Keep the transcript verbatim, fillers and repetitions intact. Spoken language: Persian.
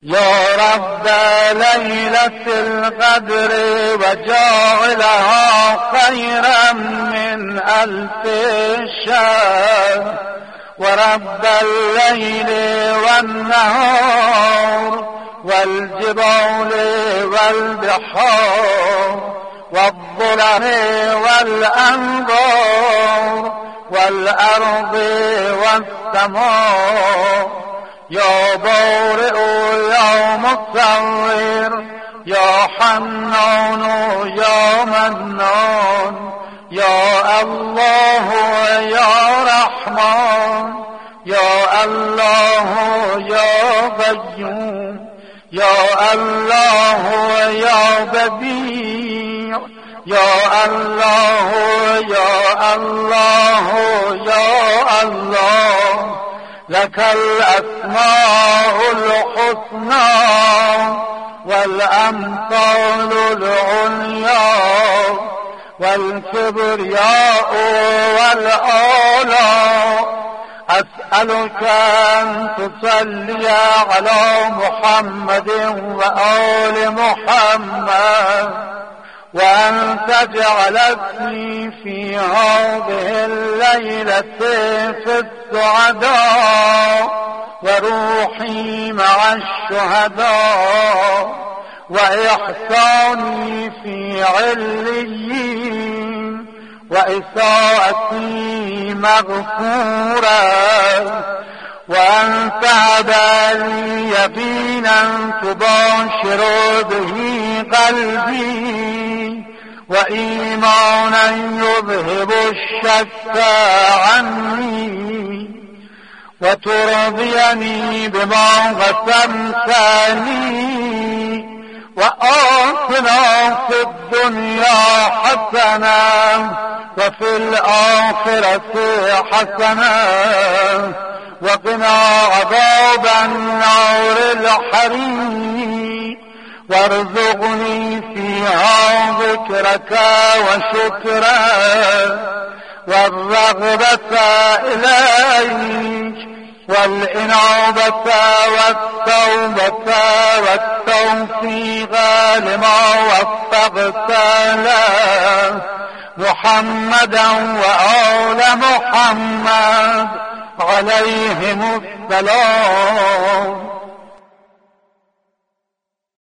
يا رب ليلة القدر وجعلها خيرا من ألف شهر، ورب الليل والنهار والجبال والبحار والظلم والأنبار والأرض والسماء. يا بارئ يا مصور يا حنان يا منان، يا الله يا رحمن، يا الله يا قيوم، يا الله يا بديع، يا الله يا الله يا الله. لك الأسماء الحسنى والأمثال العليا والكبرياء والآلاء. أسألك أن تصلي على محمد وآل محمد، وأن تجعل اسمي في هذه الليلة في السعداء، وروحي مع الشهداء، وإحساني في عليين، وإساءتي مغفورة، وأن تعبى لي يقينا تباشر به قلبي، وإيمانا يذهب الشك عني، وترضيني بما قسمتني، وآتنا في الدنيا حسنة وفي الآخرة حسنة، وقنا عذاب النار الحريق، وارزقني فيها ذكرك وشكرك، والرغبة إليك، والإنابة والتوبة والتوفيق لما وفقت له محمدا وآل محمد عليهم السلام.